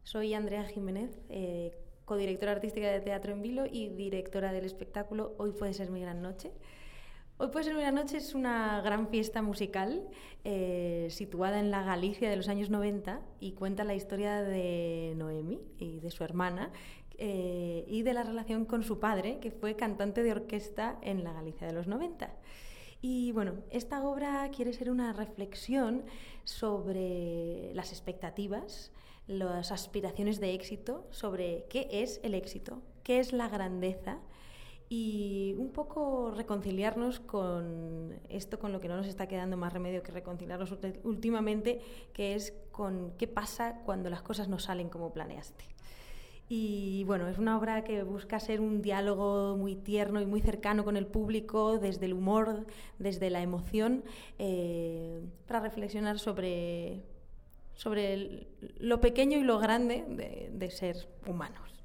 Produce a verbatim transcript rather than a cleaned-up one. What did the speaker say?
Soy Andrea Jiménez, eh, codirectora artística de Teatro en Vilo y directora del espectáculo Hoy puede ser mi gran noche. Hoy puede ser mi gran noche es una gran fiesta musical eh, situada en la Galicia de los años noventa y cuenta la historia de Noemi y de su hermana eh, y de la relación con su padre, que fue cantante de orquesta en la Galicia de los noventa. Y bueno, esta obra quiere ser una reflexión sobre las expectativas, las aspiraciones de éxito, sobre qué es el éxito, qué es la grandeza y un poco reconciliarnos con esto con lo que no nos está quedando más remedio que reconciliarnos últimamente, que es con qué pasa cuando las cosas no salen como planeaste. Y bueno, es una obra que busca ser un diálogo muy tierno y muy cercano con el público, desde el humor, desde la emoción, eh, para reflexionar sobre, sobre el, lo pequeño y lo grande de, de ser humanos.